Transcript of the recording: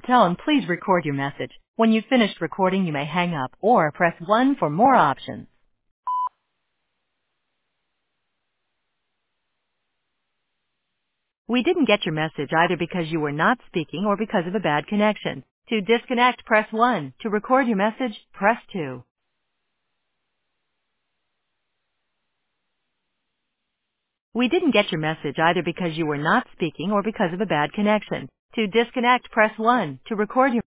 tone, please record your message. When you've finished recording, you may hang up or press 1 for more options. We didn't get your message either because you were not speaking or because of a bad connection. To disconnect, press 1. To record your message, press 2. We didn't get your message either because you were not speaking or because of a bad connection. To disconnect, press 1. To record your